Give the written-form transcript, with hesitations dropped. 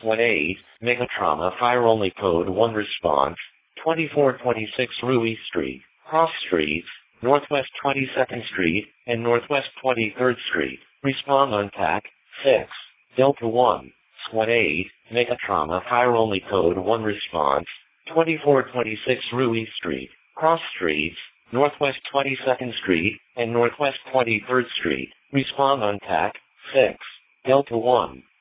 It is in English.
SWAT 8, Megatrauma Fire Only Code 1 Response, 2426 Rue Street, Cross Streets, Northwest 22nd Street, and Northwest 23rd Street. Respond on TAC 6, Delta 1, SWAT 8, Megatrauma Fire Only Code 1 Response, 2426 Rue Street, Cross Streets, Northwest 22nd Street, and Northwest 23rd Street. Respond on TAC 6, Delta 1.